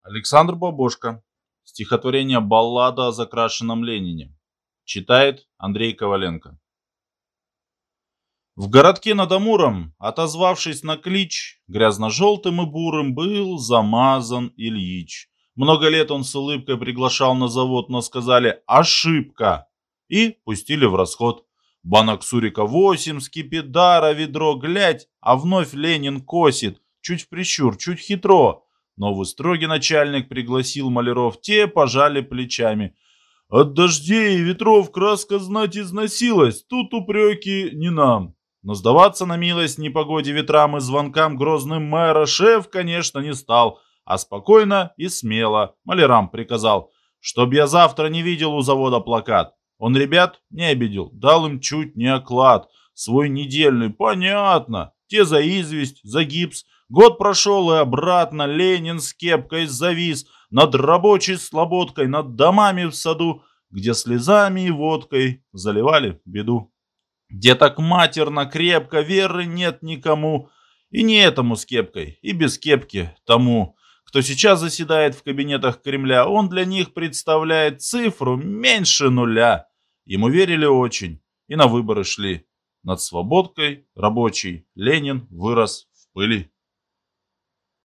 Александр Бабошко. Стихотворение «Баллада о закрашенном Ленине». Читает Андрей Коваленко. В городке над Амуром, отозвавшись на клич, грязно-желтым и бурым был замазан Ильич. Много лет он с улыбкой приглашал на завод, но сказали «Ошибка!» и пустили в расход. Банок сурика 8, скипидара, ведро, глядь, а вновь Ленин косит, чуть в прищур, чуть хитро. Новый строгий начальник пригласил маляров, те пожали плечами. От дождей и ветров краска знать износилась, тут упреки не нам. Но сдаваться на милость непогоде, ветрам и звонкам грозным мэра шеф, конечно, не стал, а спокойно и смело малярам приказал, чтоб я завтра не видел у завода плакат. Он ребят не обидел, дал им чуть не оклад, свой недельный, понятно, те за известь, за гипс. Год прошел и обратно Ленин с кепкой завис над рабочей слободкой, над домами в саду, где слезами и водкой заливали беду. Где так матерно, крепко, веры нет никому, и не этому с кепкой, и без кепки тому, кто сейчас заседает в кабинетах Кремля, он для них представляет цифру меньше нуля. Ему верили очень и на выборы шли. Над слободкой рабочий Ленин вырос в пыли.